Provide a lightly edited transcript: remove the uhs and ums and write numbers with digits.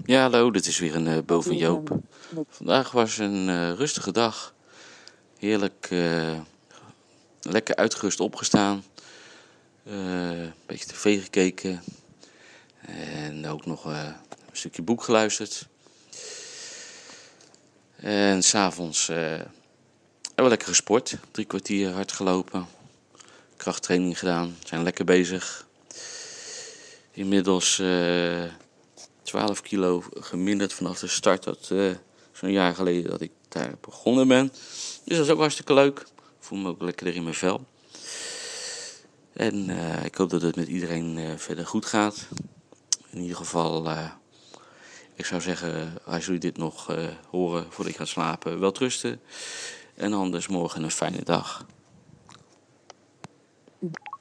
Ja, hallo, dit is weer een Bo van Joop. Vandaag was een rustige dag. Heerlijk, lekker uitgerust opgestaan. Een beetje tv gekeken. En ook nog een stukje boek geluisterd. En s'avonds hebben we lekker gesport. 3 kwartier hard gelopen. Krachttraining gedaan. Zijn lekker bezig. Inmiddels 12 kilo geminderd vanaf de start. Dat zo'n jaar geleden dat ik daar begonnen ben. Dus dat is ook hartstikke leuk. Ik voel me ook lekkerder in mijn vel. En ik hoop dat het met iedereen verder goed gaat. In ieder geval, ik zou zeggen, als jullie dit nog horen voordat ik ga slapen, wel rusten. En anders morgen een fijne dag.